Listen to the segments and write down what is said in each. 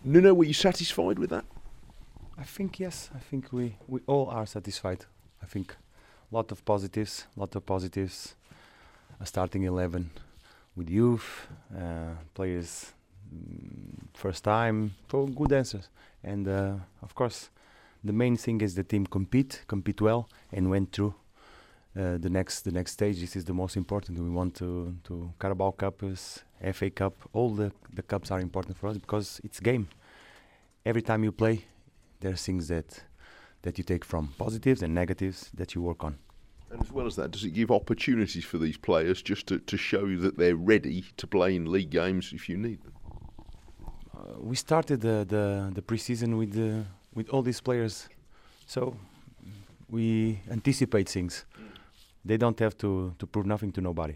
Nuno, were you satisfied with that? I think yes. I think we all are satisfied. I think lot of positives. A starting 11 with youth players, first time, so good answers. And of course, the main thing is the team compete well, and went through the next stage. This is the most important. We want to Carabao Cup, FA Cup. All the cups are important for us because it's game. Every time you play, there are things that you take from positives and negatives that you work on. And as well as that, does it give opportunities for these players just to show you that they're ready to play in league games if you need them? We started the pre-season with all these players, so we anticipate things. They don't have to prove nothing to nobody.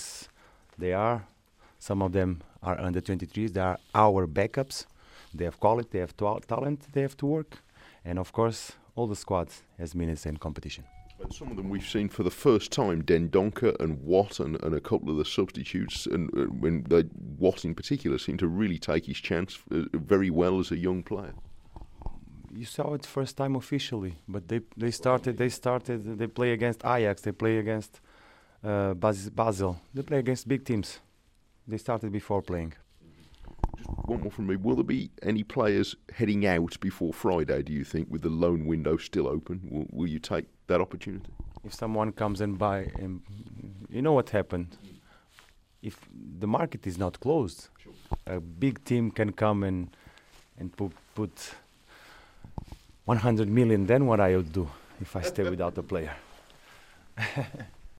Some of them are under 23s. They are our backups. They have quality, they have talent, they have to work. And of course, all the squads has minutes and competition. And some of them we've seen for the first time, Dendoncker and Watt and a couple of the substitutes, and Watt in particular seemed to really take his chance very well as a young player. You saw it first time officially, but they play against Ajax, they play against Basel, they play against big teams. They started before playing. Just one more from me. Will there be any players heading out before Friday, do you think, with the loan window still open? Will you take that opportunity? If someone comes and buy, you know what happened? If the market is not closed, sure, a big team can come and put 100 million, then what I would do if I stay without a player?